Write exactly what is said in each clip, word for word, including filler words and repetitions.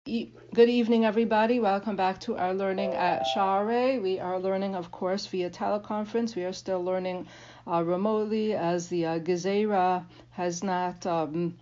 E- good evening, everybody. Welcome back to our learning at Sha'arei. We are learning, of course, via teleconference. We are still learning uh, remotely as the uh, Gezerah has not um,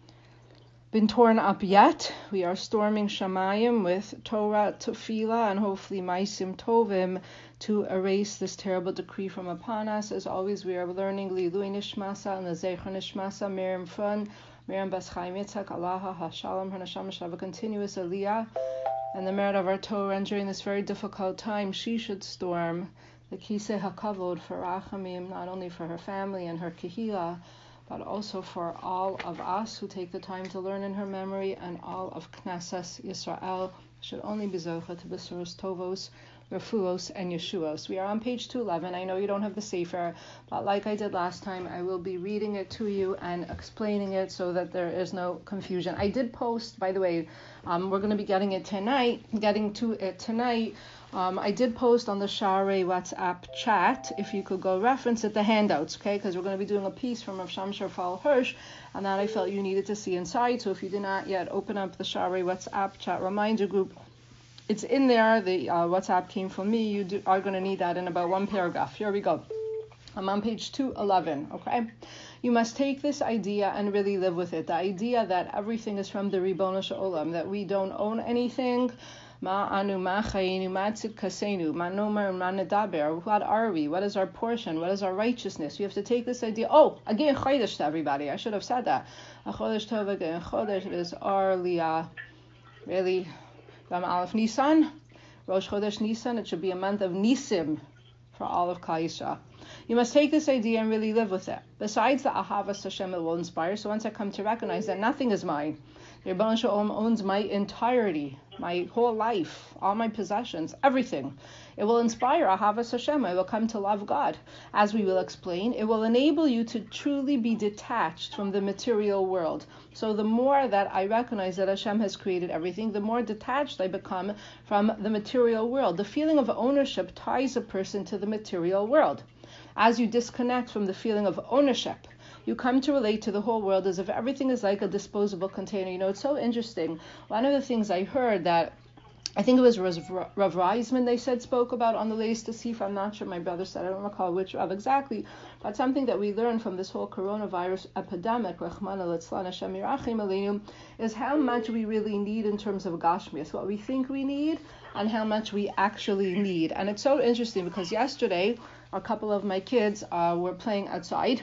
been torn up yet. We are storming Shamayim with Torah, Tefillah, and hopefully Maisim Tovim to erase this terrible decree from upon us. As always, we are learning Lilui Nishmasa and the Zecher Nishmasa, Miriam Fun, Miriam Bas Chaim Yitzhak, Allah HaShalom, her neshama should have a continuous aliyah, and the merit of our Torah. And during this very difficult time, she should storm the Kisei HaKavod for Rachamim, not only for her family and her Kehillah, but also for all of us who take the time to learn in her memory, and all of Knesset Yisrael should only be zocha to Besuros Tovos, Refuos, and Yeshuos. We are on page two eleven. I know you don't have the Sefer, but like I did last time, I will be reading it to you and explaining it so that there is no confusion. I did post, by the way, um, we're going to be getting it tonight, getting to it tonight. Um, I did post on the Sha'arei WhatsApp chat, if you could go reference it, the handouts, okay? Because we're going to be doing a piece from Rav Shamshar Fall Hirsch, and that I felt you needed to see inside. So if you did not yet open up the Sha'arei WhatsApp chat reminder group, it's in there. The uh, WhatsApp came from me. You do, are going to need that in about one paragraph. Here we go. I'm on page two eleven, okay? You must take this idea and really live with it. The idea that everything is from the Ribono Shel Olam, that we don't own anything. Ma anu ma chayinu ma tzidkasenu ma nomer ma nedaber. What are we? What is our portion? What is our righteousness? You have to take this idea. Oh, again, chodesh to everybody. I should have said that. A chodesh tov again. Chodesh is our liyah. Really, Ram Aleph Nisan, Rosh Chodesh Nisan. It should be a month of Nisim for all of Klal Yisrael. You must take this idea and really live with it. Besides the Ahavas Hashem, it will inspire. So once I come to recognize that nothing is mine, the Ribono Shel Olam owns my entirety, my whole life, all my possessions, everything. It will inspire Ahavas Hashem. I will come to love God. As we will explain, it will enable you to truly be detached from the material world. So the more that I recognize that Hashem has created everything, the more detached I become from the material world. The feeling of ownership ties a person to the material world. As you disconnect from the feeling of ownership, you come to relate to the whole world as if everything is like a disposable container. You know, it's so interesting. One of the things I heard that I think it was Rav Reisman, they said, spoke about on the latest Sefer. I'm not sure, my brother said, I don't recall which Rav exactly, but something that we learned from this whole coronavirus epidemic, Rachmana litzlan Hashem yirachim aleinu, is how much we really need in terms of Gashmias, what we think we need and how much we actually need. And it's so interesting because yesterday, a couple of my kids uh, were playing outside,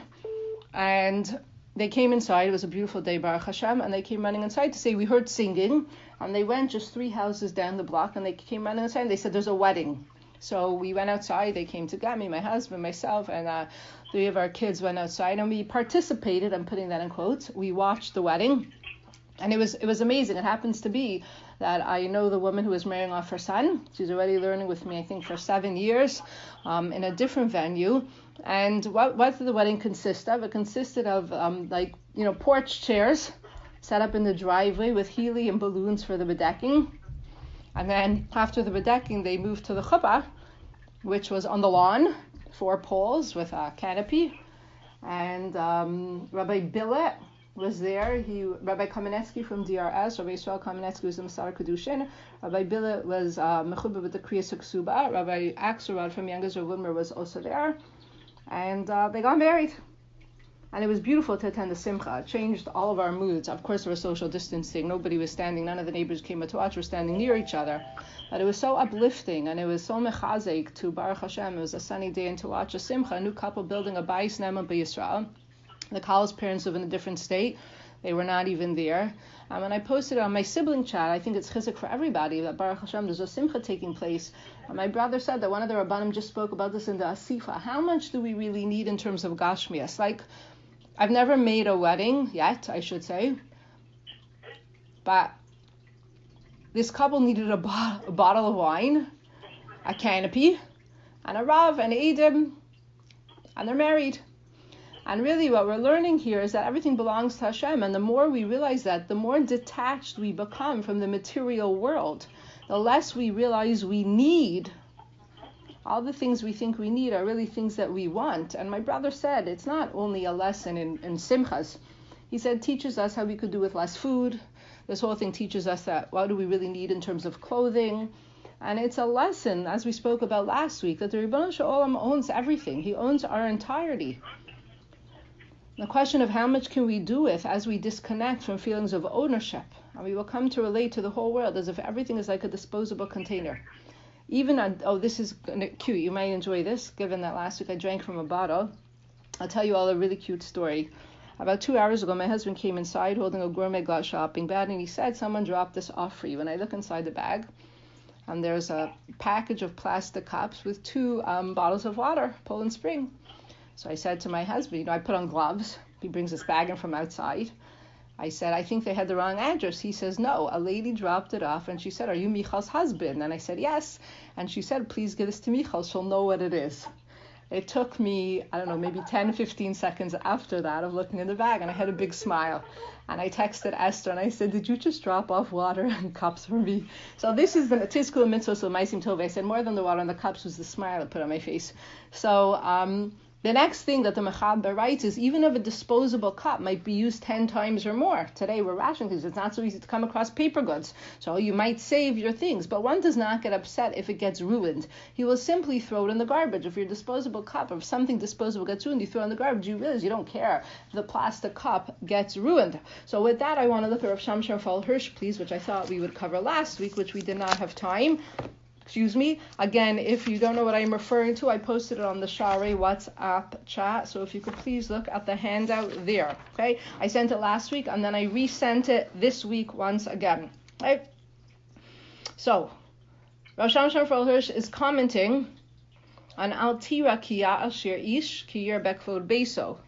and they came inside. It was a beautiful day, Baruch Hashem, and they came running inside to say, we heard singing, and they went just three houses down the block, and they came running inside, and they said, there's a wedding. So we went outside. They came to get me, my husband, myself, and uh, three of our kids went outside, and we participated. I'm putting that in quotes. We watched the wedding, and it was it was amazing. It happens to be that I know the woman who is marrying off her son. She's already learning with me, I think, for seven years um, in a different venue. And what, what did the wedding consist of? It consisted of, um, like, you know, porch chairs set up in the driveway with helium balloons for the bedecking. And then after the bedecking, they moved to the chuppah, which was on the lawn, four poles with a canopy. And um, Rabbi Billet was there. He, Rabbi Kamenetsky from D R S, Rabbi Yisrael Kamenetsky was the Masar Kedushin. Rabbi Billet was uh, mechuba with the Kriyas Ksuba. Rabbi Axelrod from Youngers of Wilmer was also there. And uh, they got married. And it was beautiful to attend the simcha. It changed all of our moods. Of course, there was social distancing. Nobody was standing. None of the neighbors came to watch. We're standing near each other. But it was so uplifting, and it was so mechazek to Baruch Hashem. It was a sunny day, and to watch a simcha, a new couple building a bayis nema b'Yisrael. The Kal's parents live in a different state. They were not even there. Um, and I posted on my sibling chat, I think it's chizuk for everybody, that Baruch Hashem, there's a simcha taking place. And my brother said that one of the Rabbanim just spoke about this in the Asifa. How much do we really need in terms of Gashmias? Like, I've never made a wedding yet, I should say. But this couple needed a, bo- a bottle of wine, a canopy, and a Rav, and Eidim, and they're married. And really what we're learning here is that everything belongs to Hashem, and the more we realize that, the more detached we become from the material world, the less we realize we need. All the things we think we need are really things that we want. And my brother said it's not only a lesson in, in simchas. He said it teaches us how we could do with less food, This whole thing teaches us that what do we really need in terms of clothing. And it's a lesson, as we spoke about last week, that the Ribbono Shel Olam owns everything. He owns our entirety. The question of how much can we do with as we disconnect from feelings of ownership. And we will come to relate to the whole world as if everything is like a disposable container. Even, a, oh, this is cute. You might enjoy this, given that last week I drank from a bottle. I'll tell you all a really cute story. About two hours ago, my husband came inside holding a gourmet glass shopping bag, and he said, someone dropped this off for you. And I look inside the bag, and there's a package of plastic cups with two um, bottles of water, Poland Spring. So I said to my husband, you know, I put on gloves. He brings this bag in from outside. I said, I think they had the wrong address. He says, no, a lady dropped it off, and she said, are you Michal's husband? And I said, yes. And she said, please give this to Michal. She'll know what it is. It took me, I don't know, maybe ten, fifteen seconds after that of looking in the bag, and I had a big smile. And I texted Esther, and I said, did you just drop off water and cups for me? So this is the Tizkul Mitzvah, so Maisim Tov. I said, more than the water and the cups was the smile I put on my face. So, um... the next thing that the Mechaber writes is even if a disposable cup might be used ten times or more. Today we're rationing things. It's not so easy to come across paper goods. So you might save your things, but one does not get upset if it gets ruined. You will simply throw it in the garbage. If your disposable cup or if something disposable gets ruined, you throw it in the garbage. You realize you don't care if the plastic cup gets ruined. So with that, I want to look at Rav Shamshon Raphael Hirsch, please, which I thought we would cover last week, which we did not have time. Excuse me. Again, if you don't know what I'm referring to, I posted it on the Sha'arei WhatsApp chat. So if you could please look at the handout there. Okay. I sent it last week and then I resent it this week once again. Right. So, Rav Shamshon Raphael Hirsch is commenting on Al Tira Kiya Ashir Ish Kiyir Bekvod Beso.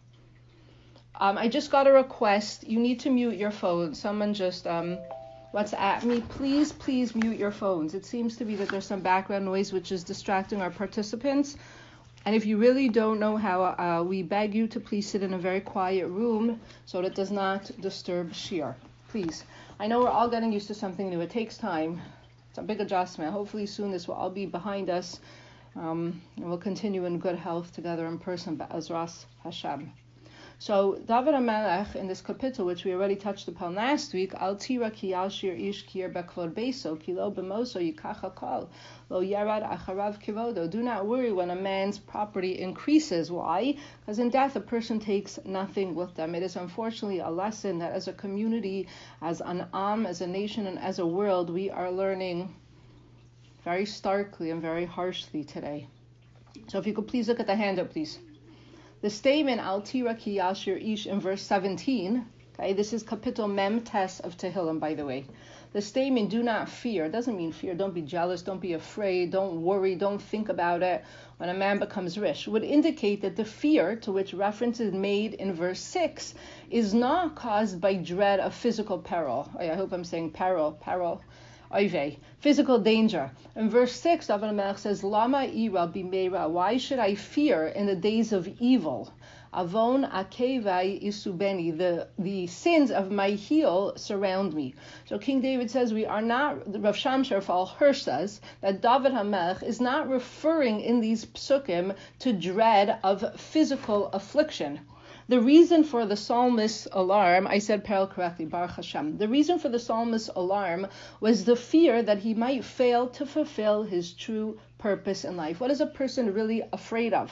Um, I just got a request. You need to mute your phone. Someone just um. What's at me, please, please mute your phones. It seems to be that there's some background noise which is distracting our participants. And if you really don't know how, uh, we beg you to please sit in a very quiet room so that it does not disturb Shir. Please. I know we're all getting used to something new. It takes time. It's a big adjustment. Hopefully soon this will all be behind us. Um, and we'll continue in good health together in person, Be'ezras Hashem. So David HaMelech in this kapitel, which we already touched upon last week, Al tira ki al shir ish kir bekvod beso, ki lo b'moso yikach hakol, lo yarad acharav kivodo. Do not worry when a man's property increases. Why? Because in death a person takes nothing with them. It is unfortunately a lesson that as a community, as an am, as a nation, and as a world, we are learning very starkly and very harshly today. So if you could please look at the handout, please. The statement Al Tira Ki Yashir Ish in verse seventeen, okay, this is Kapitel Mem Tes of Tehillim, by the way. The statement, do not fear, doesn't mean fear. Don't be jealous, don't be afraid, don't worry, don't think about it when a man becomes rich, would indicate that the fear to which reference is made in verse six is not caused by dread of physical peril. I hope I'm saying peril, peril. Oive, physical danger. In verse six, David HaMelech says, Lama ira bimeira, why should I fear in the days of evil? Avon akevai isubeni, the, the sins of my heel surround me. So King David says we are not, Rav Shamshon Raphael Hirsch says that David HaMelech is not referring in these psukim to dread of physical affliction. The reason for the psalmist's alarm, I said peril correctly, Baruch Hashem. The reason for the psalmist's alarm was the fear that he might fail to fulfill his true purpose in life. What is a person really afraid of?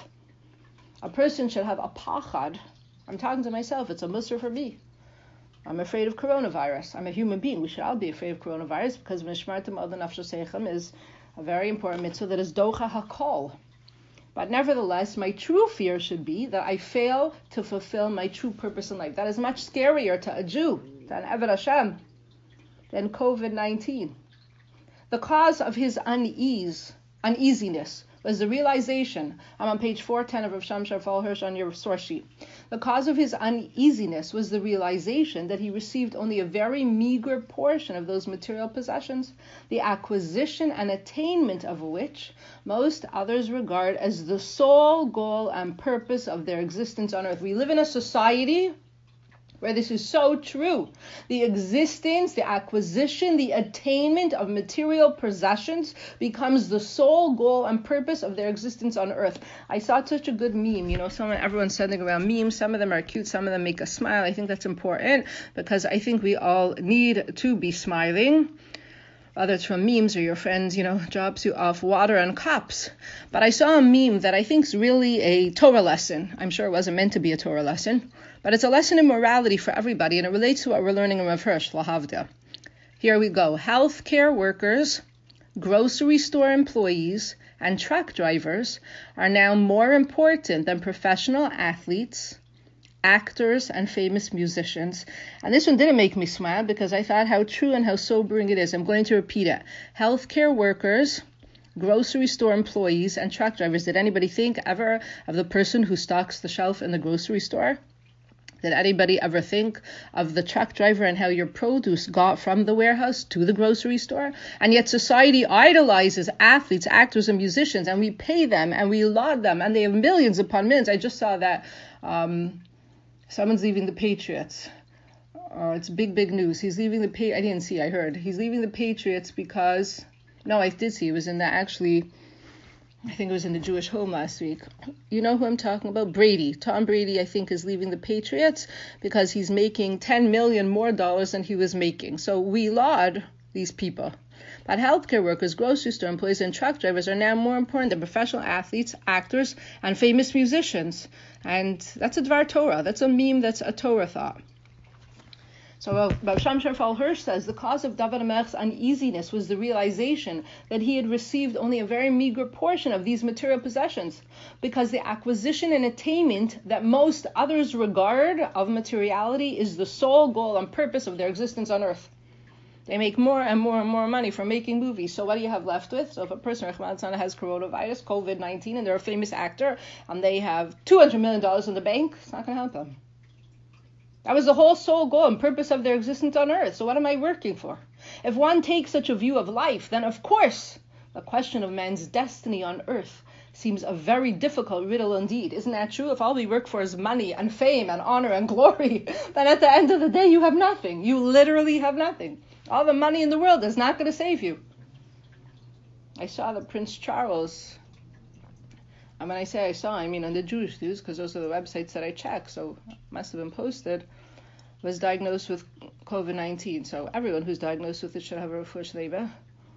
A person should have a pachad. I'm talking to myself. It's a musr for me. I'm afraid of coronavirus. I'm a human being. We should all be afraid of coronavirus because Mishmartim Ad Nafshosechem is a very important mitzvah that is docha hakol. But nevertheless, my true fear should be that I fail to fulfill my true purpose in life. That is much scarier to a Jew than Eved Hashem, than covid nineteen. The cause of his unease, uneasiness was the realization, I'm on page four ten of Rav Shamshon Raphael Hirsch on your source sheet. The cause of his uneasiness was the realization that he received only a very meager portion of those material possessions, the acquisition and attainment of which most others regard as the sole goal and purpose of their existence on earth. We live in a society where this is so true. The existence, the acquisition, the attainment of material possessions becomes the sole goal and purpose of their existence on earth. I saw such a good meme, you know, someone, everyone's sending around memes. Some of them are cute, some of them make us smile. I think that's important because I think we all need to be smiling. Whether it's from memes or your friends, you know, drops you off water and cups. But I saw a meme that I think is really a Torah lesson. I'm sure it wasn't meant to be a Torah lesson, but it's a lesson in morality for everybody, and it relates to what we're learning in Rav Hirsch, Lahavda. Here we go. Healthcare workers, grocery store employees, and truck drivers are now more important than professional athletes, actors, and famous musicians. And this one didn't make me smile because I thought how true and how sobering it is. I'm going to repeat it. Healthcare workers, grocery store employees, and truck drivers. Did anybody think ever of the person who stocks the shelf in the grocery store? Did anybody ever think of the truck driver and how your produce got from the warehouse to the grocery store? And yet society idolizes athletes, actors, and musicians, and we pay them and we laud them, and they have millions upon millions. I just saw that um, someone's leaving the Patriots. Uh, it's big, big news. He's leaving the pa- I didn't see, I heard. He's leaving the Patriots because, no, I did see. It was in the actually... I think it was in the Jewish Home last week. You know who I'm talking about? Brady. Tom Brady, I think, is leaving the Patriots because he's making ten million more dollars than he was making. So we laud these people. But healthcare workers, grocery store employees, and truck drivers are now more important than professional athletes, actors, and famous musicians. And that's a Dvar Torah. That's a meme. That's a Torah thought. So Rav Sham Shafal Hirsch says the cause of David HaMelech's uneasiness was the realization that he had received only a very meager portion of these material possessions, because the acquisition and attainment that most others regard of materiality is the sole goal and purpose of their existence on earth. They make more and more and more money from making movies. So what do you have left with? So if a person, Rahman Sana, has coronavirus, covid nineteen, and they're a famous actor, and they have two hundred million dollars in the bank, it's not going to help them. That was the whole sole goal and purpose of their existence on earth. So what am I working for? If one takes such a view of life, then of course the question of man's destiny on earth seems a very difficult riddle indeed. Isn't that true? If all we work for is money and fame and honor and glory, then at the end of the day you have nothing. You literally have nothing. All the money in the world is not going to save you. I saw that Prince Charles, and when I say I saw, I mean on the Jewish news, because those are the websites that I check, so it must have been posted, was diagnosed with covid nineteen. So everyone who's diagnosed with it should have a refuah shleiva.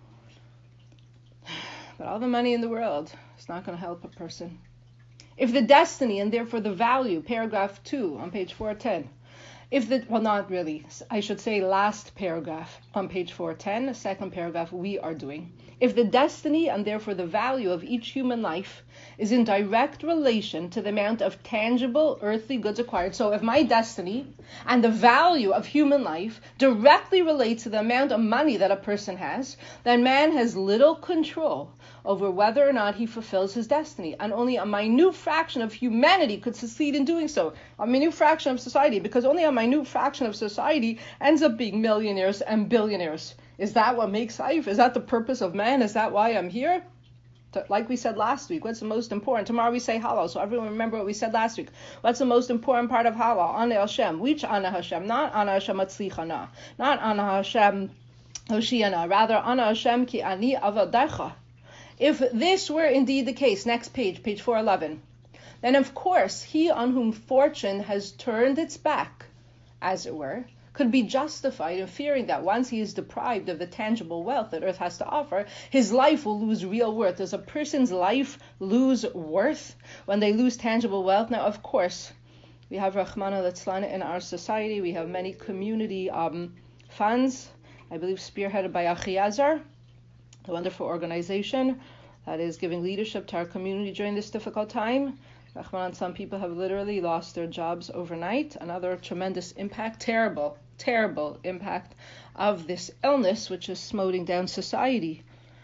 But all the money in the world is not going to help a person. If the destiny and therefore the value, paragraph two on page four ten, if the, well, not really, I should say last paragraph on page four ten, second paragraph we are doing. If the destiny and therefore the value of each human life is in direct relation to the amount of tangible earthly goods acquired, so if my destiny and the value of human life directly relates to the amount of money that a person has, then man has little control over whether or not he fulfills his destiny, and only a minute fraction of humanity could succeed in doing so. A minute fraction of society, because only a minute fraction of society ends up being millionaires and billionaires. Is that what makes life? Is that the purpose of man? Is that why I'm here? Like we said last week, what's the most important? Tomorrow we say halal, so everyone remember what we said last week. What's the most important part of halal? Ana Hashem. Which Ana Hashem? Not Ana Hashem Atzlichana. Not Ana Hashem Hoshiana. Rather, Ana Hashem ki ani avadecha. If this were indeed the case, next page, page four eleven, then of course he on whom fortune has turned its back, as it were, could be justified in fearing that once he is deprived of the tangible wealth that earth has to offer, his life will lose real worth. Does a person's life lose worth when they lose tangible wealth? Now, of course, we have Rahmana Litzlan in our society. We have many community um, funds, I believe spearheaded by Achiezer, a wonderful organization that is giving leadership to our community during this difficult time. Rahman, some people have literally lost their jobs overnight. Another tremendous impact, terrible, terrible impact of this illness, which is smoting down society.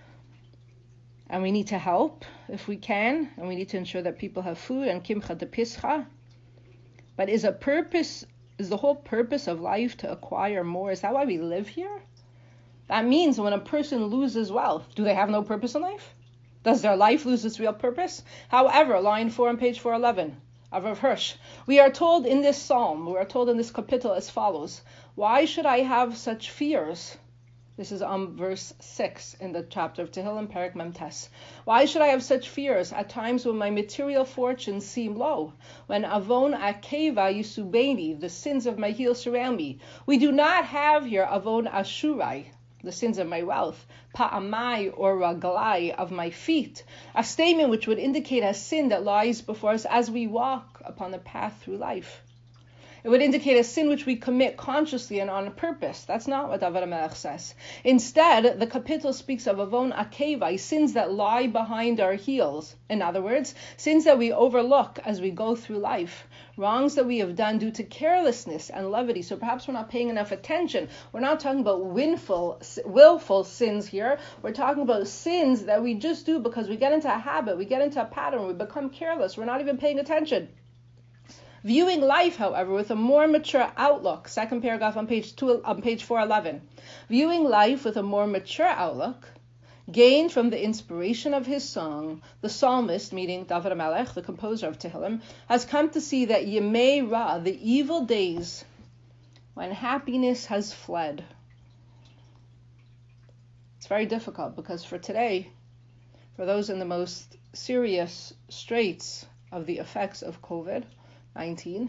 And we need to help if we can, and we need to ensure that people have food and kimcha de pischa. But is a purpose, is the whole purpose of life to acquire more? Is that why we live here? That means when a person loses wealth, do they have no purpose in life? Does their life lose its real purpose? However, line four on page four eleven, of Rav Hirsch. We are told in this psalm, we are told in this kapitel as follows: why should I have such fears? This is on verse six in the chapter of Tehillim, Perek Mem Tes. Why should I have such fears at times when my material fortunes seem low? When avon akeva yisubeni, the sins of my heel surround me. We do not have here avon ashurai, the sins of my wealth, pa'amai or ragalai, of my feet, a statement which would indicate a sin that lies before us as we walk upon the path through life. It would indicate a sin which we commit consciously and on purpose. That's not what David HaMelech says. Instead, the kapitel speaks of avon akeva, sins that lie behind our heels. In other words, sins that we overlook as we go through life. Wrongs that we have done due to carelessness and levity. So perhaps we're not paying enough attention. We're not talking about willful, willful sins here. We're talking about sins that we just do because we get into a habit, we get into a pattern, we become careless. We're not even paying attention. Viewing life, however, with a more mature outlook, second paragraph on page two, on page four eleven. Viewing life with a more mature outlook, gained from the inspiration of his song, the psalmist, meaning David HaMelech, the composer of Tehillim, has come to see that Yemei Ra, the evil days, when happiness has fled. It's very difficult because for today, for those in the most serious straits of the effects of COVID nineteen,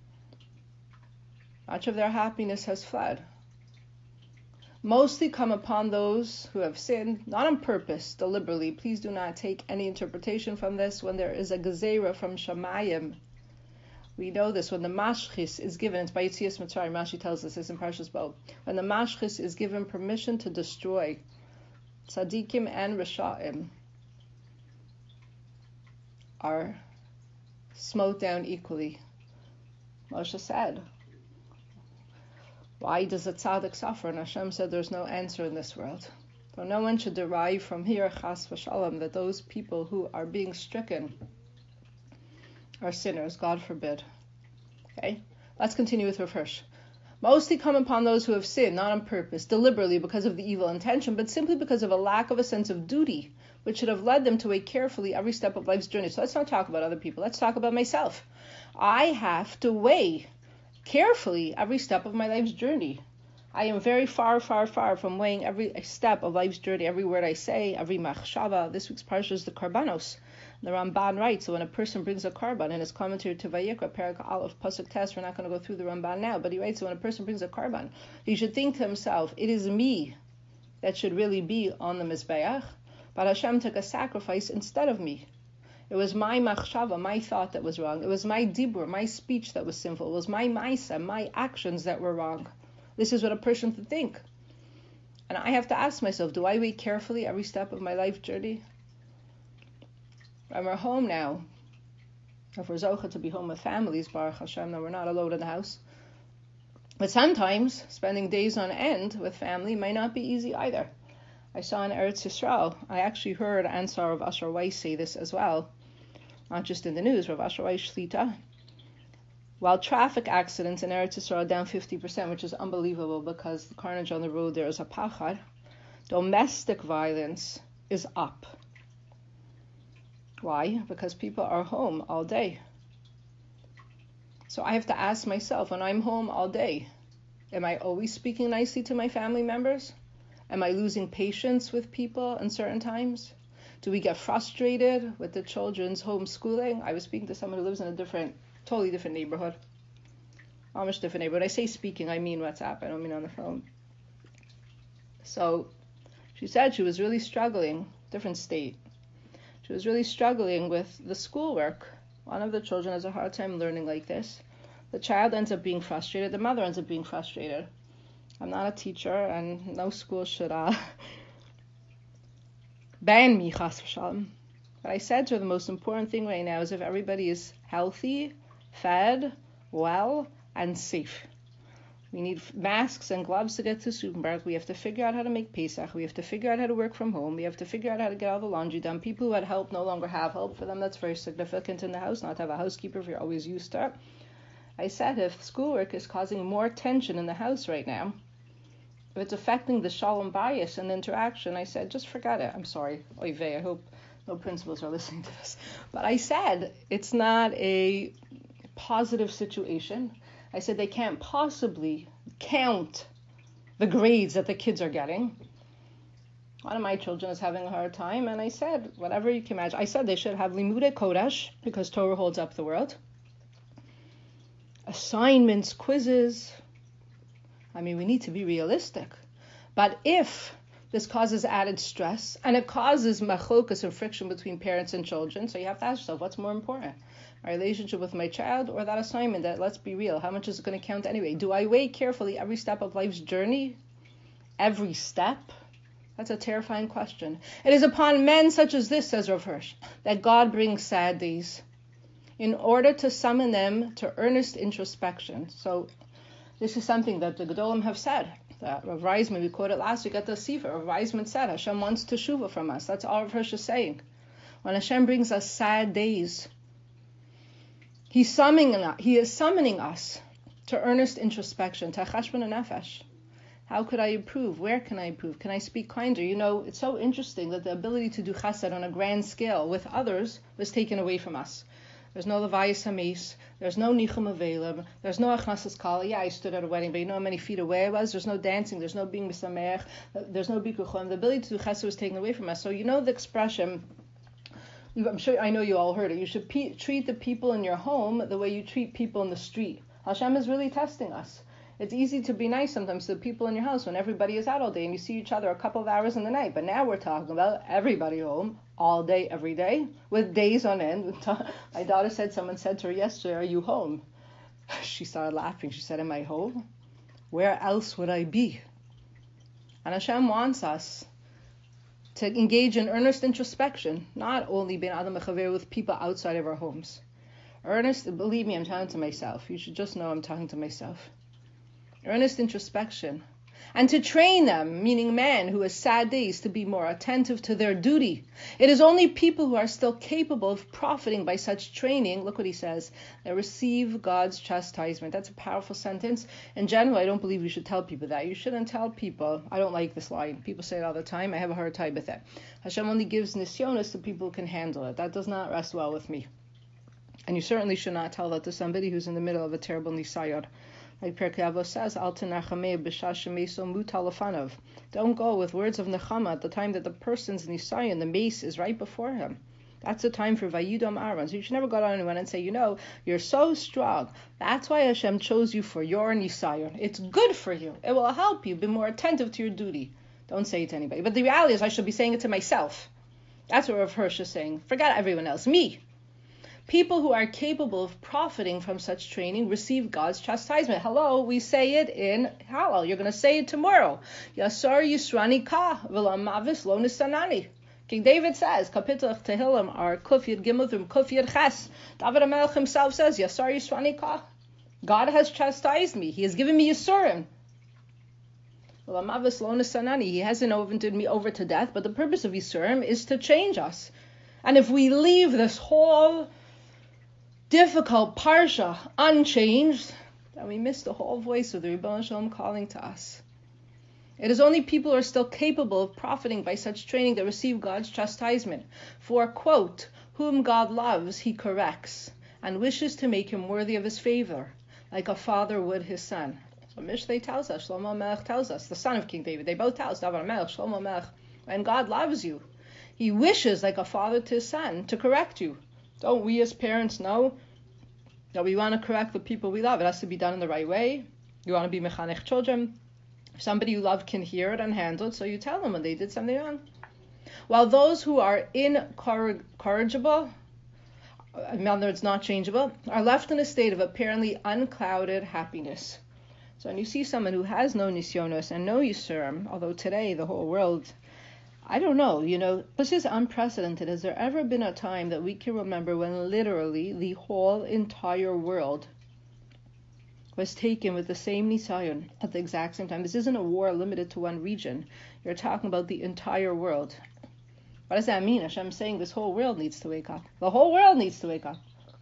much of their happiness has fled. Mostly come upon those who have sinned, not on purpose, deliberately. Please do not take any interpretation from this when there is a gezerah from Shamayim. We know this when the mashchis is given. It's by Yetzias Mitzrayim. Rashi tells us this in Parshas Bo. When the mashchis is given permission to destroy tzaddikim and risha'im, are smote down equally. Moshe said, why does a tzaddik suffer? And Hashem said there's no answer in this world. So no one should derive from here, chas v'shalom, that those people who are being stricken are sinners. God forbid. Okay? Let's continue with Rav Hirsch. Mostly come upon those who have sinned, not on purpose, deliberately because of the evil intention, but simply because of a lack of a sense of duty, which should have led them to weigh carefully every step of life's journey. So let's not talk about other people. Let's talk about myself. I have to weigh carefully every step of my life's journey. I am very far, far, far from weighing every step of life's journey, every word I say, every machshava. This week's parsha is the Karbanos. The Ramban writes, so when a person brings a karban in his commentary to Vayikra, Perek Aleph, Pasuk Tes, we're not going to go through the Ramban now, but he writes, so when a person brings a karban, he should think to himself, it is me that should really be on the Mizbeach, but Hashem took a sacrifice instead of me. It was my machshava, my thought that was wrong. It was my dibur, my speech that was sinful. It was my maisa, my actions that were wrong. This is what a person should think. And I have to ask myself, do I weigh carefully every step of my life journey? When we're home now, if we're zocha to be home with families, Baruch Hashem, then we're not alone in the house. But sometimes, spending days on end with family might not be easy either. I saw in Eretz Yisrael, I actually heard Ansar of Asher Weiss say this as well, not just in the news, Rav Asher Weiss Shlita. While traffic accidents in Eretz Yisrael are down fifty percent, which is unbelievable because the carnage on the road there is a pachad, domestic violence is up. Why? Because people are home all day. So I have to ask myself, when I'm home all day, am I always speaking nicely to my family members? Am I losing patience with people in certain times? Do we get frustrated with the children's homeschooling? I was speaking to someone who lives in a different, totally different neighborhood. Almost different neighborhood. When I say speaking, I mean WhatsApp. I don't mean on the phone. So she said she was really struggling, different state. She was really struggling with the schoolwork. One of the children has a hard time learning like this. The child ends up being frustrated. The mother ends up being frustrated. I'm not a teacher, and no school should uh, ban me, chas v'shalom. But I said to her, the most important thing right now is if everybody is healthy, fed, well, and safe. We need masks and gloves to get to Sudenberg. We have to figure out how to make Pesach. We have to figure out how to work from home. We have to figure out how to get all the laundry done. People who had help no longer have help. For them, that's very significant in the house, not to have a housekeeper if you're always used to it. I said if schoolwork is causing more tension in the house right now, if it's affecting the shalom bias and interaction, I said, just forget it. I'm sorry. Oy vey, I hope no principals are listening to this. But I said, it's not a positive situation. I said they can't possibly count the grades that the kids are getting. One of my children is having a hard time, and I said, whatever you can imagine. I said they should have Limudei Kodesh, because Torah holds up the world. Assignments, quizzes. I mean, we need to be realistic. But if this causes added stress, and it causes machlokas and friction between parents and children, so you have to ask yourself, what's more important? My relationship with my child or that assignment that, let's be real, how much is it going to count anyway? Do I weigh carefully every step of life's journey? Every step? That's a terrifying question. It is upon men such as this, says Rav Hirsch, that God brings sad days in order to summon them to earnest introspection. So this is something that the Gedolim have said. That Rav Reisman, we quoted last week at the Sefer, Rav Reisman said, Hashem wants teshuva from us. That's all Rav Hirsch is saying. When Hashem brings us sad days, He's summoning, he is summoning us to earnest introspection, to cheshbon nefesh. How could I improve? Where can I improve? Can I speak kinder? You know, it's so interesting that the ability to do chesed on a grand scale with others was taken away from us. There's no levayas hamis. There's no nichum avelim. There's no achnasas kala. Yeah, I stood at a wedding, but you know how many feet away I was? There's no dancing. There's no being misameach. There's no bikuchim. The ability to do chesed was taken away from us. So you know the expression, I'm sure I know you all heard it. You should pe- treat the people in your home the way you treat people in the street. Hashem is really testing us. It's easy to be nice sometimes to the people in your house when everybody is out all day and you see each other a couple of hours in the night. But now we're talking about everybody home all day, every day, with days on end. My daughter said, someone said to her yesterday, are you home? She started laughing. She said, am I home? Where else would I be? And Hashem wants us to engage in earnest introspection, not only being adam mechaver with people outside of our homes. Earnest, believe me, I'm talking to myself. You should just know I'm talking to myself. Earnest introspection. And to train them, meaning men who have sad days, to be more attentive to their duty. It is only people who are still capable of profiting by such training, look what he says, that receive God's chastisement. That's a powerful sentence. In general, I don't believe you should tell people that. You shouldn't tell people, I don't like this line. People say it all the time. I have a hard time with it. Hashem only gives nisyonos to people who can handle it. That does not rest well with me. And you certainly should not tell that to somebody who's in the middle of a terrible nisayon. Like Pirkei Avos says, Al tenachameh b'shah shemeso mutal lefanav. Don't go with words of nechama at the time that the person's nisayon, the mace, is right before him. That's the time for vayidom Aaron. So you should never go to anyone and say, you know, you're so strong. That's why Hashem chose you for your nisayon. It's good for you. It will help you be more attentive to your duty. Don't say it to anybody. But the reality is I should be saying it to myself. That's what Rav Hirsch is saying. Forget everyone else. Me. People who are capable of profiting from such training receive God's chastisement. Hello, we say it in Hallel. You're going to say it tomorrow. Yasar Yisrani Ka v'lam mavis lo nisanani. King David says, Kapitel Tehillim are Kuf Yud Gimel through Kuf Yud Ches. David HaMelech himself says, Yasar Yisrani Ka. God has chastised me. He has given me Yisurim. V'lam mavis lo nisanani. He hasn't overturned me over to death, but the purpose of Yisurim is to change us. And if we leave this whole difficult parsha unchanged, then we miss the whole voice of the Rebbeinu Shalom calling to us. It is only people who are still capable of profiting by such training that receive God's chastisement. For, quote, whom God loves, he corrects, and wishes to make him worthy of his favor, like a father would his son. So Mishlei tells us, Shlomo Melech tells us, the son of King David, they both tell us, David Melech, Shlomo Melech, when God loves you, he wishes, like a father to his son, to correct you. Don't we as parents know that we want to correct the people we love? It has to be done in the right way. You want to be mechanech children. Somebody you love can hear it and handle it, so you tell them when they did something wrong. While those who are incorrigible, in other words, not changeable, are left in a state of apparently unclouded happiness. So when you see someone who has no nisyonos and no yisurim, although today the whole world, I don't know, you know, this is unprecedented. Has there ever been a time that we can remember when literally the whole entire world was taken with the same nisayon at the exact same time? This isn't a war limited to one region. You're talking about the entire world. What does that mean? Hashem saying this whole world needs to wake up. The whole world needs to wake up.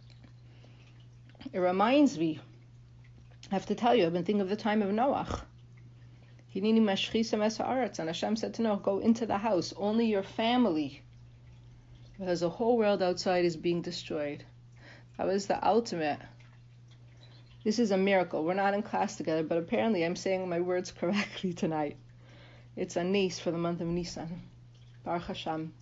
It reminds me, I have to tell you, I've been thinking of the time of Noach. And Hashem said to Noah, go into the house, only your family, because the whole world outside is being destroyed. That was the ultimate This is a miracle. We're not in class together, but apparently I'm saying my words correctly tonight. It's a nes for the month of Nisan. Baruch Hashem.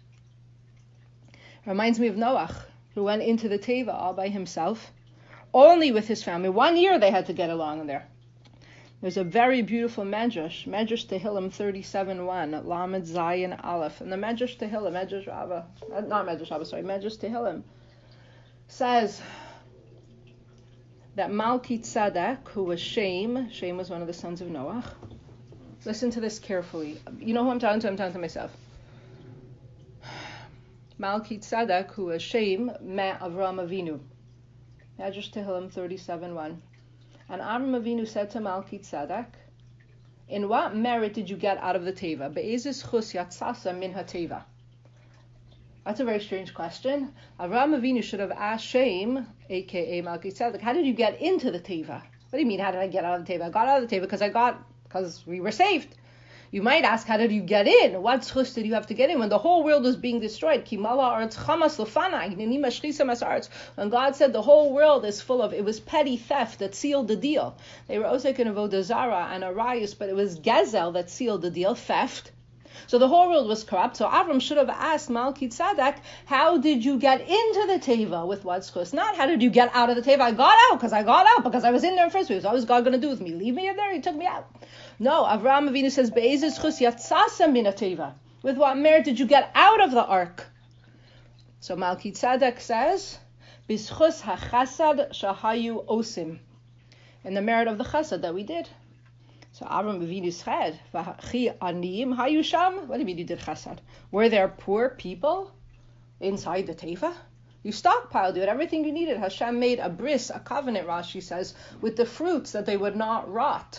Reminds me of Noach, who went into the Teva all by himself, only with his family. One year they had to get along in there. There's a very beautiful Medrash, Medrash Tehillim thirty-seven one, Lamed Zayin Aleph. And the Medrash Tehillim, Medrash Rabbah, not Medrash Rabbah, sorry, Medrash Tehillim, says that Malki Tzedek, who was Shem, Shem was one of the sons of Noach. Listen to this carefully. You know who I'm talking to? I'm talking to myself. Malki Tzedek, who was Shem, met Avram Avinu. Medrash Tehillim thirty-seven one. And Avram Avinu said to Malki Tzedek, in what merit did you get out of the Teva? Be'ezis chus yatzasa min ha-Teva. That's a very strange question. Avram Avinu should have asked Shem, aka Malki Tzedek, how did you get into the Teva? What do you mean, how did I get out of the Teva? I got out of the Teva because I got, because we were saved. You might ask, how did you get in? What schus did you have to get in when the whole world was being destroyed? When God said the whole world is full of, it was petty theft that sealed the deal. They were also going to Avodah Zarah and Arayus, but it was Gezel that sealed the deal, theft. So the whole world was corrupt. So Avram should have asked Malki Tzedek, how did you get into the Teva with what schus? Not how did you get out of the Teva? I got out because I got out because I was in there in first place. What was God going to do with me? Leave me in there? He took me out. No, Avraham Avinu says, Be'ezis chus yatzasa min ha-Teva. With what merit did you get out of the ark? So Malki Tzedek says, B'schus ha-chasad shahayu osim. In the merit of the chasad that we did. So Avram Avinu said, V'chi aniyim hayu sham. What do you mean you did chasad? Were there poor people inside the Teva? You stockpiled, you had everything you needed. Hashem made a bris, a covenant, Rashi says, with the fruits that they would not rot.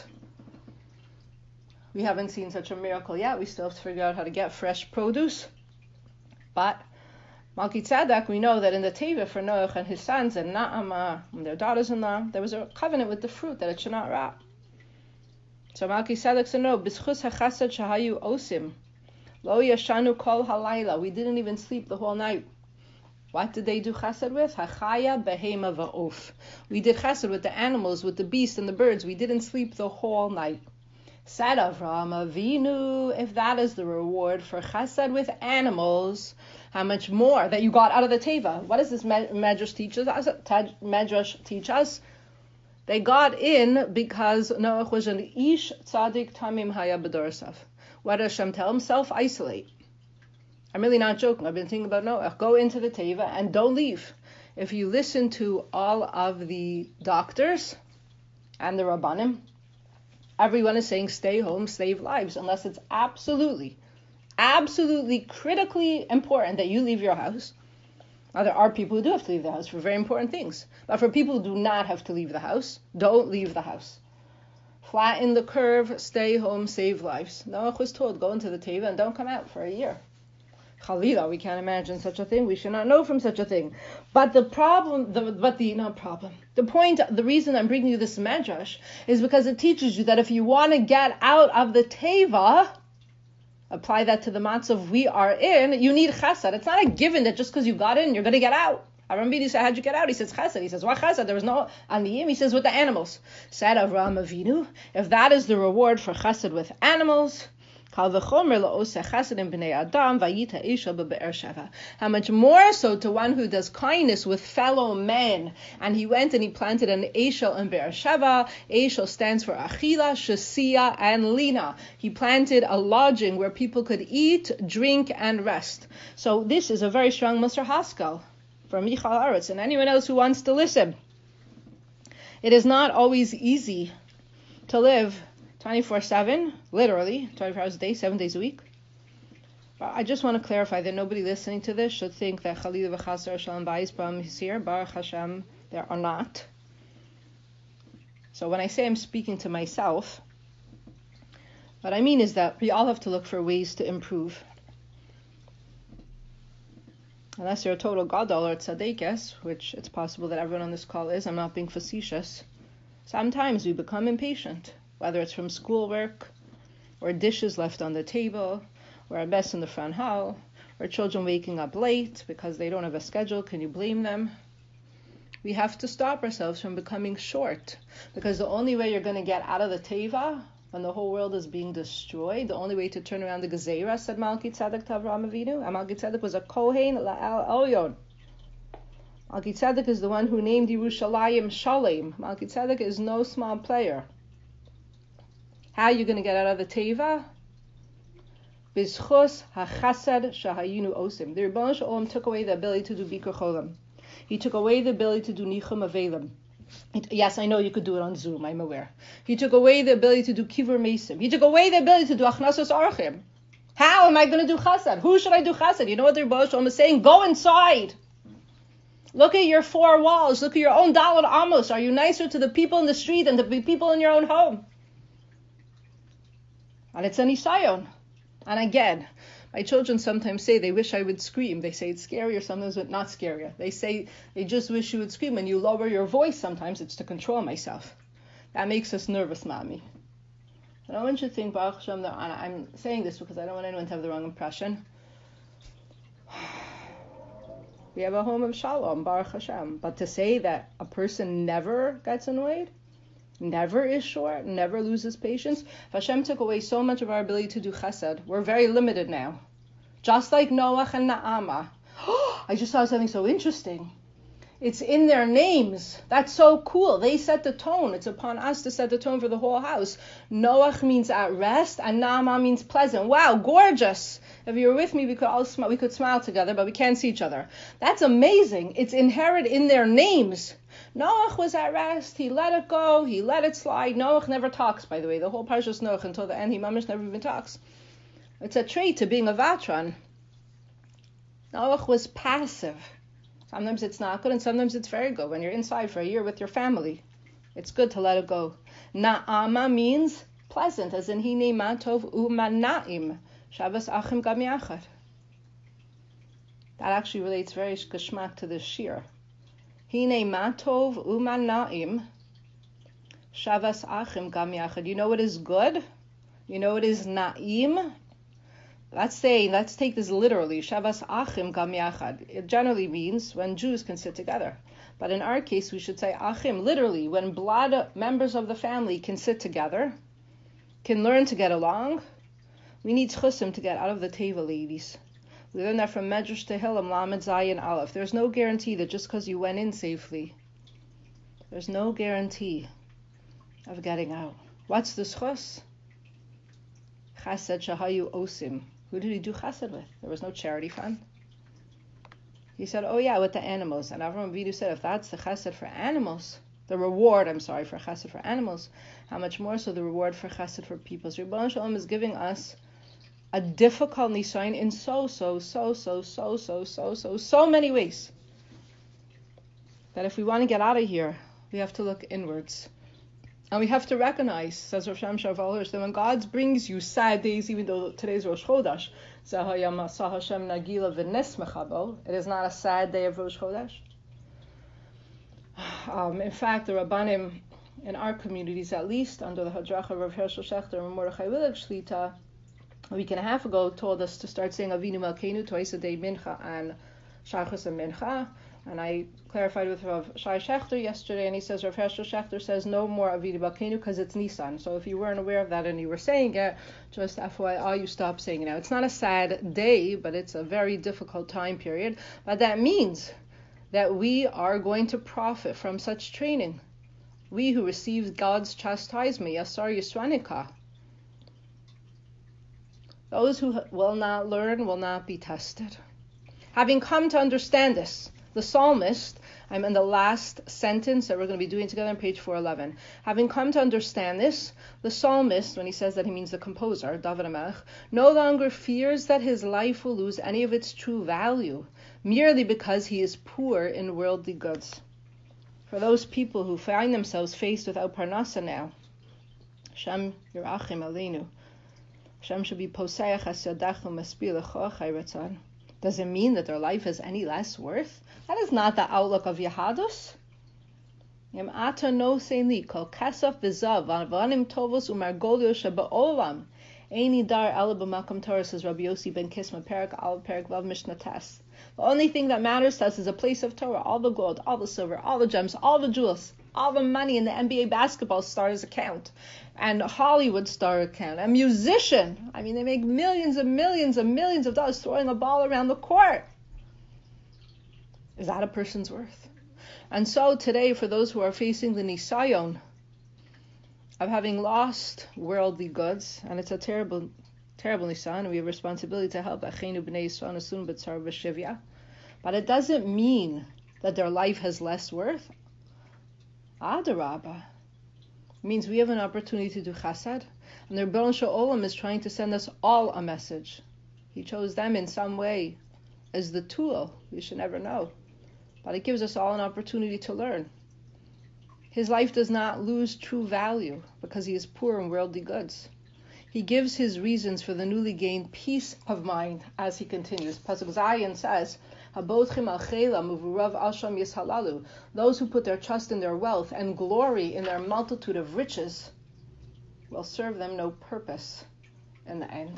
We haven't seen such a miracle yet. We still have to figure out how to get fresh produce. But Malki Tzedek, we know that in the Teva for Noach and his sons and Naamah and their daughters-in-law, there was a covenant with the fruit that it should not rot. So Malki Tzedek said, no, B'schus hachasad shahayu osim, lo yashanu kol halayla. We didn't even sleep the whole night. What did they do chesed with? Hachaya behema va'of. We did chesed with the animals, with the beasts and the birds. We didn't sleep the whole night. Said Avraham Avinu, if that is the reward for chesed with animals, how much more that you got out of the Teva? What does this Medrash teach us? Medrash teach us? They got in because Noach was an ish tzaddik tamim haya b'dorsav. What does Hashem tell him? Self-isolate. I'm really not joking. I've been thinking about Noach. Go into the Teva and don't leave. If you listen to all of the doctors and the Rabbanim, everyone is saying stay home, save lives, unless it's absolutely, absolutely critically important that you leave your house. Now, there are people who do have to leave the house for very important things. But for people who do not have to leave the house, don't leave the house. Flatten the curve, stay home, save lives. Noach was told, go into the Teva and don't come out for a year. Chalila, we can't imagine such a thing. We should not know from such a thing. But the problem, the, but the, not problem, the point, the reason I'm bringing you this Medrash is because it teaches you that if you want to get out of the Teva, apply that to the matzav we are in, you need chesed. It's not a given that just because you got in, you're going to get out. Avram Avinu said, how'd you get out? He says, chesed. He says, what chesed? There was no aniyim. He says, with the animals. Said Avram Avinu, if that is the reward for chesed with animals, how much more so to one who does kindness with fellow men. And he went and he planted an Eshel in Be'er Sheva. Eshel stands for Achila, Shasiya, and Lina. He planted a lodging where people could eat, drink, and rest. So this is a very strong Musar Haskell from Michal Aretz and anyone else who wants to listen. It is not always easy to live twenty-four seven, literally, twenty-four hours a day, seven days a week. But I just want to clarify that nobody listening to this should think that Chalila v'chasar shalom bayis b'am is here. Baruch Hashem, there are not. So when I say I'm speaking to myself, what I mean is that we all have to look for ways to improve. Unless you're a total gadol or tzaddikus, which it's possible that everyone on this call is, I'm not being facetious. Sometimes we become impatient. Whether it's from schoolwork, or dishes left on the table, or a mess in the front hall, or children waking up late because they don't have a schedule, can you blame them? We have to stop ourselves from becoming short, because the only way you're going to get out of the teva, when the whole world is being destroyed, the only way to turn around the Gezerah, said Malki Tzedek to Avraham Avinu, and Malki Tzedek was a Kohen La'al Elyon. Malki Tzedek is the one who named Yerushalayim Shalem. Malki Tzedek is no small player. How are you going to get out of the teva? Bizchus hachased shahayinu osim. The Rebbeinu Shalom took away the ability to do Bikur Cholam. He took away the ability to do Nichum Avelim. Yes, I know you could do it on Zoom, I'm aware. He took away the ability to do Kivur Mesim. He took away the ability to do Achnasas Archim. How am I going to do Chesed? Who should I do Chesed? You know what the Rebbeinu Shalom is saying? Go inside. Look at your four walls. Look at your own Daled Amos. Are you nicer to the people in the street than the people in your own home? And it's an Isayon. And again, my children sometimes say they wish I would scream. They say it's scarier, sometimes it's not scarier. They say they just wish you would scream. When you lower your voice, sometimes it's to control myself. That makes us nervous, mommy. I don't want you to think, Baruch Hashem, that I'm saying this because I don't want anyone to have the wrong impression. We have a home of Shalom, Baruch Hashem. But to say that a person never gets annoyed, never is short, never loses patience. If Hashem took away so much of our ability to do chesed, we're very limited now. Just like Noach and Naamah. I just saw something so interesting. It's in their names. That's so cool. They set the tone. It's upon us to set the tone for the whole house. Noach means at rest, and Naamah means pleasant. Wow, gorgeous. If you were with me, we could all smile, we could smile together, but we can't see each other. That's amazing. It's inherent in their names. Noach was at rest. He let it go. He let it slide. Noach never talks, by the way. The whole Parshas Noach until the end, he mamish never even talks. It's a trait to being a vatran. Noach was passive. Sometimes it's not good, and sometimes it's very good. When you're inside for a year with your family, it's good to let it go. Na'ama means pleasant, as in hine matov u'manaim. Shabbos achim gam yachad. That actually relates very geschmack to this shir. Hine matov u'manaim. Shabbos achim gam yachad. You know what is good? You know what is na'im? Let's say, let's take this literally. Shabbos achim gam yachad. It generally means when Jews can sit together. But in our case, we should say achim, literally, when blood members of the family can sit together, can learn to get along. We need chusim to get out of the teva, ladies. We learn that from Medrash Tehillim, Lamed Zayin Aleph. There's no guarantee that just because you went in safely, there's no guarantee of getting out. What's the schus? Chesed shahayu osim. Who did he do chesed with? There was no charity fund. He said, oh yeah, with the animals. And Avraham Avinu said, if that's the chesed for animals, the reward, I'm sorry, for chesed for animals, how much more so the reward for chesed for people? So Rebbeinu Shalom is giving us a difficult nisayon in so, so, so, so, so, so, so, so, so many ways. That if we want to get out of here, we have to look inwards. And we have to recognize, says Rav Shem Shavuot, that when God brings you sad days, even though today's Rosh Chodesh, it is not a sad day of Rosh Chodesh. Um, in fact, the Rabbanim in our communities, at least under the Hadracha of Rav Hershel Schachter and Mordechai Willig Shlita, a week and a half ago, told us to start saying Avinu Malkeinu twice a day, Mincha and Shachos and Mincha. And I clarified with Rav Shai Schachter yesterday, and he says Rav Hershel Schachter says no more Avinu Malkeinu because it's Nisan. So if you weren't aware of that and you were saying it, just F Y I, you stop saying it now. It's not a sad day, but it's a very difficult time period. But that means that we are going to profit from such training. We who receive God's chastisement, Yasar Yisranika. Those who will not learn will not be tested. Having come to understand this, the psalmist, I'm in the last sentence that we're going to be doing together on page four eleven. Having come to understand this, the psalmist, when he says that he means the composer, David HaMelech, no longer fears that his life will lose any of its true value, merely because he is poor in worldly goods. For those people who find themselves faced without parnasa now, Hashem Yerachim Aleinu, Hashem should be poseach hasyadachu maspil lecho chayratzon. Does it mean that their life is any less worth? That is not the outlook of Yehadus. Yem ata no seini kol kasaf v'zav v'avanim tovos umargolio sheba'olam Eini dar ela b'makom Torah, says Rabbi Yossi ben Kisma, Perak Al, Perak Vav, Mishnah Tes. The only thing that matters to us is a place of Torah. All the gold, all the silver, all the gems, all the jewels, all the money in the N B A basketball stars account, and Hollywood star account, a musician. I mean, they make millions and millions and millions of dollars throwing a ball around the court. Is that a person's worth? And so today, for those who are facing the nisayon of having lost worldly goods, and it's a terrible, terrible nisayon, and we have a responsibility to help Achenu b'nei Yisrael Nasun b'tzar v'shivya, but it doesn't mean that their life has less worth. Adarabah. It means we have an opportunity to do chesed, and the Rebbeinu Shalom is trying to send us all a message. He chose them in some way as the tool. We should never know. But it gives us all an opportunity to learn. His life does not lose true value because he is poor in worldly goods. He gives his reasons for the newly gained peace of mind as he continues. Pasuk Zayin says, those who put their trust in their wealth and glory in their multitude of riches will serve them no purpose in the end.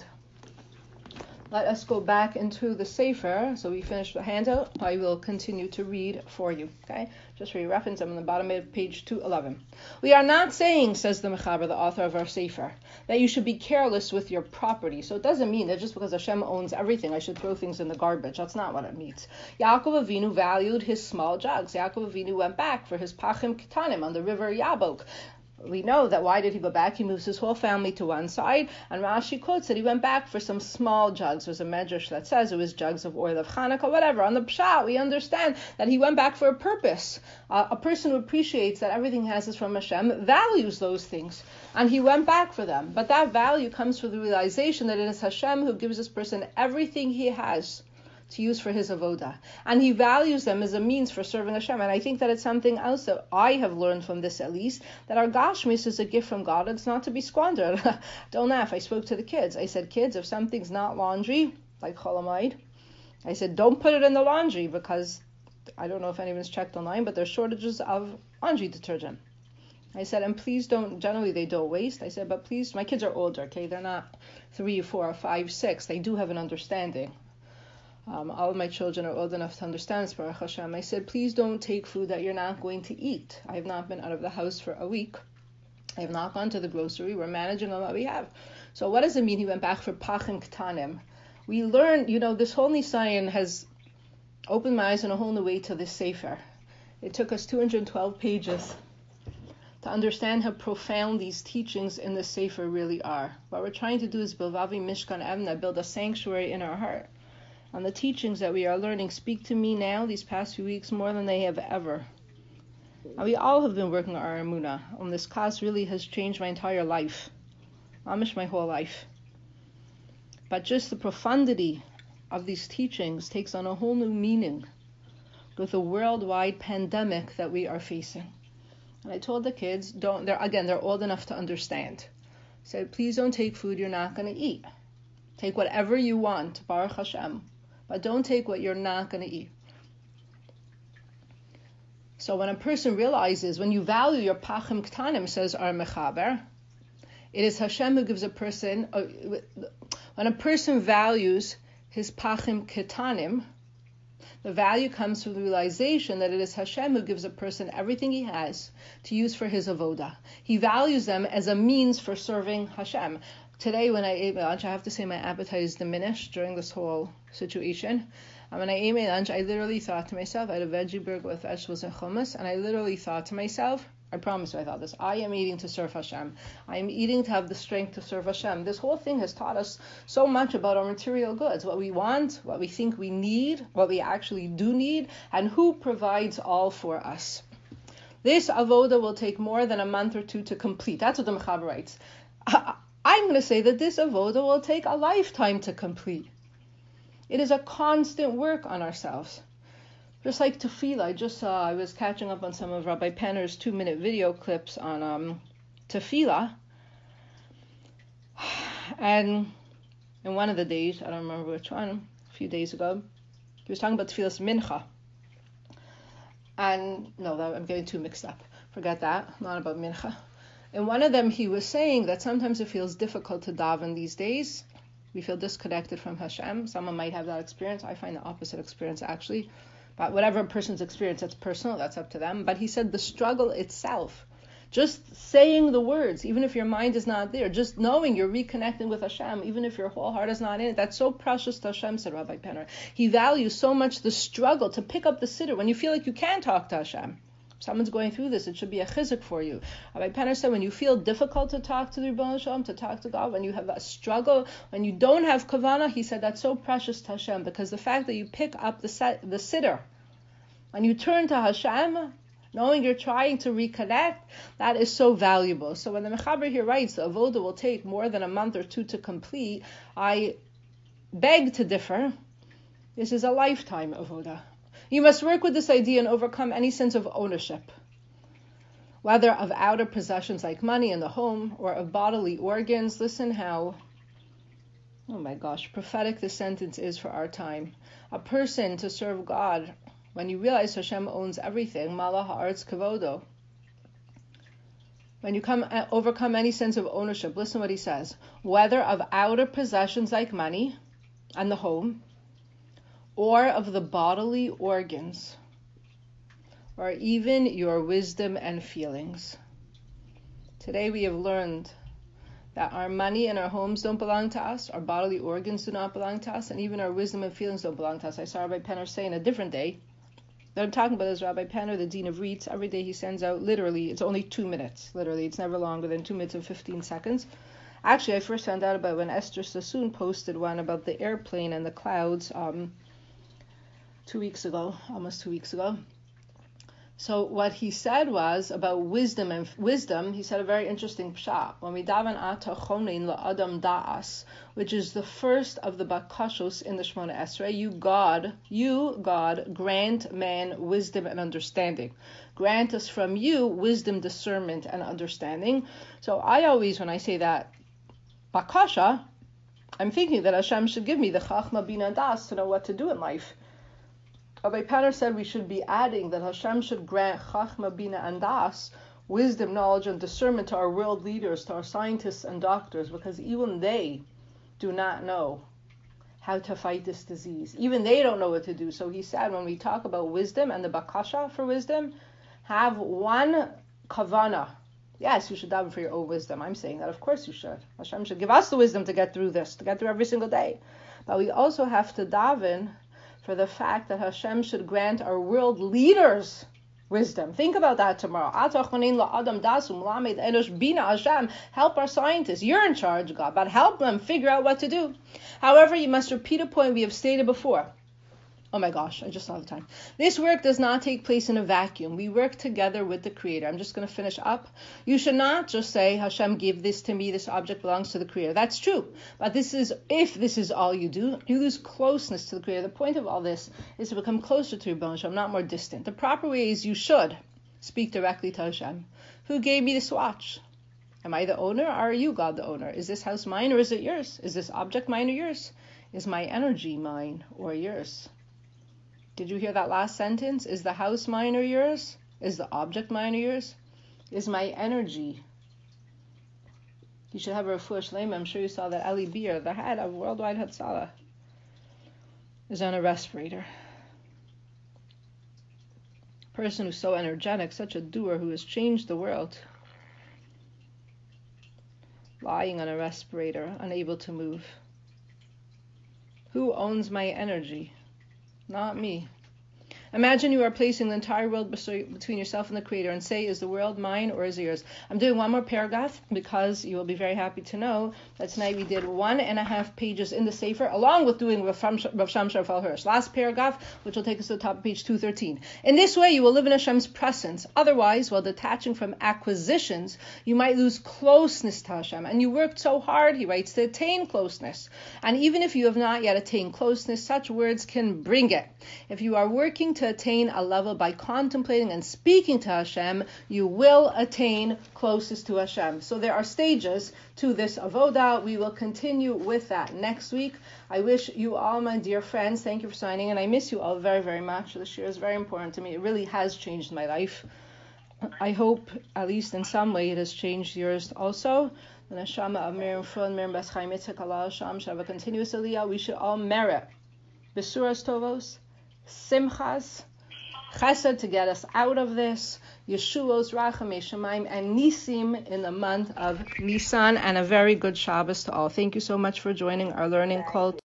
Let us go back into the Sefer. So we finished the handout. I will continue to read for you. Okay, just for your reference, I'm on the bottom of page two eleven. We are not saying, says the Mechaber, the author of our Sefer, that you should be careless with your property. So it doesn't mean that just because Hashem owns everything, I should throw things in the garbage. That's not what it means. Yaakov Avinu valued his small jugs. Yaakov Avinu went back for his pachim ketanim on the river Yabok. We know that why did he go back? He moves his whole family to one side, and Rashi quotes that he went back for some small jugs. There's a medrash that says it was jugs of oil of Hanukkah, whatever. On the pshat, we understand that he went back for a purpose. Uh, a person who appreciates that everything he has is from Hashem values those things, and he went back for them. But that value comes from the realization that it is Hashem who gives this person everything he has to use for his avoda, and he values them as a means for serving Hashem. And I think that it's something else that I have learned from this, at least, that our gashmis is a gift from God. It's not to be squandered. Don't laugh. I spoke to the kids. I said, kids, if something's not laundry, like cholamide, I said, don't put it in the laundry, because I don't know if anyone's checked online, but there's shortages of laundry detergent. I said, and please don't, generally they don't waste. I said, but please, my kids are older, okay? They're not three, four, five, six. They do have an understanding. Um, all of my children are old enough to understand, Baruch Hashem. I said, please don't take food that you're not going to eat. I have not been out of the house for a week. I have not gone to the grocery. We're managing on what we have. So what does it mean he went back for pachim ketanim? We learned, you know, this whole Nisayan has opened my eyes in a whole new way to this Sefer. It took us two hundred twelve pages to understand how profound these teachings in the Sefer really are. What we're trying to do is Bilvavi Mishkan Evna, build a sanctuary in our heart. And the teachings that we are learning speak to me now, these past few weeks, more than they have ever. And we all have been working on our emunah, and this class really has changed my entire life. Amish, my whole life. But just the profundity of these teachings takes on a whole new meaning with the worldwide pandemic that we are facing. And I told the kids, don't, they're, again, they're old enough to understand. I said, please don't take food you're not going to eat. Take whatever you want, Baruch Hashem. But don't take what you're not going to eat. So when a person realizes, when you value your pachim ketanim, says our Mechaber, it is Hashem who gives a person, uh, when a person values his pachim ketanim, the value comes from the realization that it is Hashem who gives a person everything he has to use for his avoda. He values them as a means for serving Hashem. Today, when I ate my lunch, I have to say my appetite is diminished during this whole situation. And when I ate my lunch, I literally thought to myself, I had a veggie burger with vegetables and hummus, and I literally thought to myself, I promise you I thought this, I am eating to serve Hashem. I am eating to have the strength to serve Hashem. This whole thing has taught us so much about our material goods, what we want, what we think we need, what we actually do need, and who provides all for us. This avoda will take more than a month or two to complete. That's what the Mechaber writes. I'm going to say that this avoda will take a lifetime to complete. It is a constant work on ourselves. Just like tefillah, I just saw, I was catching up on some of Rabbi Penner's two-minute video clips on um, tefillah. And in one of the days, I don't remember which one, a few days ago, he was talking about tefillah's mincha. And, no, that, I'm getting too mixed up. Forget that, not about mincha. In one of them, he was saying that sometimes it feels difficult to daven these days. We feel disconnected from Hashem. Someone might have that experience. I find the opposite experience, actually. But whatever person's experience, that's personal. That's up to them. But he said the struggle itself, just saying the words, even if your mind is not there, just knowing you're reconnecting with Hashem, even if your whole heart is not in it, that's so precious to Hashem, said Rabbi Penner. He values so much the struggle to pick up the siddur when you feel like you can talk to Hashem. If someone's going through this, it should be a chizuk for you. Rabbi Penner said when you feel difficult to talk to the Rebbeinu Shalom, to talk to God, when you have a struggle, when you don't have kavanah, he said that's so precious to Hashem, because the fact that you pick up the set, the siddur, and you turn to Hashem, knowing you're trying to reconnect, that is so valuable. So when the Mechaber here writes the avoda will take more than a month or two to complete, I beg to differ. This is a lifetime avoda. You must work with this idea and overcome any sense of ownership, whether of outer possessions like money in the home or of bodily organs. Listen how, oh my gosh, prophetic this sentence is for our time. A person to serve God, when you realize Hashem owns everything, Malach ha'aretz kavodo. When you come overcome any sense of ownership, listen what he says, whether of outer possessions like money and the home, or of the bodily organs, or even your wisdom and feelings. Today we have learned that our money and our homes don't belong to us, our bodily organs do not belong to us, and even our wisdom and feelings don't belong to us. I saw Rabbi Penner say in a different day, that I'm talking about is Rabbi Penner, the Dean of Reitz. Every day he sends out, literally, it's only two minutes, literally, it's never longer than two minutes and fifteen seconds. Actually, I first found out about when Esther Sassoon posted one about the airplane and the clouds, um, two weeks ago, almost two weeks ago. So what he said was about wisdom and wisdom. He said a very interesting pshat. When we daven ata chonein la'adam da'as, which is the first of the bakashos in the Shemona Esrei, you God, you God, grant man wisdom and understanding. Grant us from you wisdom, discernment, and understanding. So I always, when I say that bakasha, I'm thinking that Hashem should give me the chachma bina das to know what to do in life. Rabbi Penner said we should be adding that Hashem should grant Chachma, Bina, and Das, wisdom, knowledge, and discernment to our world leaders, to our scientists and doctors, because even they do not know how to fight this disease. Even they don't know what to do. So he said when we talk about wisdom and the bakasha for wisdom, have one kavana. Yes, you should daven for your own wisdom. I'm saying that. Of course you should. Hashem should give us the wisdom to get through this, to get through every single day. But we also have to daven for the fact that Hashem should grant our world leaders wisdom. Think about that tomorrow. Help our scientists. You're in charge, God, but help them figure out what to do. However, you must repeat a point we have stated before. Oh my gosh, I just saw the time. This work does not take place in a vacuum. We work together with the Creator. I'm just going to finish up. You should not just say, Hashem, give this to me. This object belongs to the Creator. That's true. But this is, if this is all you do, you lose closeness to the Creator. The point of all this is to become closer to Rebbeinu Shalom, not more distant. The proper way is you should speak directly to Hashem. Who gave me this watch? Am I the owner, or are you, God, the owner? Is this house mine, or is it yours? Is this object mine or yours? Is my energy mine or yours? Did you hear that last sentence? Is the house mine or yours? Is the object mine or yours? Is my energy? You should have a refuah shleima. I'm sure you saw that Eli Beer, the head of Worldwide Hatzalah, is on a respirator. A person who's so energetic, such a doer who has changed the world, lying on a respirator, unable to move. Who owns my energy? Not me. Imagine you are placing the entire world between yourself and the Creator and say, is the world mine or is it yours? I'm doing one more paragraph because you will be very happy to know that tonight we did one and a half pages in the Sefer along with doing Rav Shamshar Raphael Hirsch. Last paragraph, which will take us to the top of page two thirteen. In this way, you will live in Hashem's presence. Otherwise, while detaching from acquisitions, you might lose closeness to Hashem. And you worked so hard, he writes, to attain closeness. And even if you have not yet attained closeness, such words can bring it. If you are working to attain a level by contemplating and speaking to Hashem, you will attain closest to Hashem. So there are stages to this avodah. We will continue with that next week. I wish you all, my dear friends, thank you for signing in. I miss you all very, very much. This year is very important to me. It really has changed my life. I hope, at least in some way, it has changed yours also. The neshama of Miriam Fron, Miriam Bas Chaim Yitzchak Allah Sham should have a continuous aliyah. We should all merit besuras tovos, simchas, chesed to get us out of this, Yeshuos, Rachamei Shemaim, and Nisim in the month of Nisan, and a very good Shabbos to all. Thank you so much for joining our learning call.